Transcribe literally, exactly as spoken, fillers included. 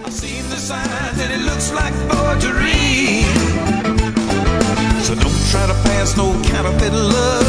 Seen the signs and it looks like forgery. So don't try to pass no counterfeit love.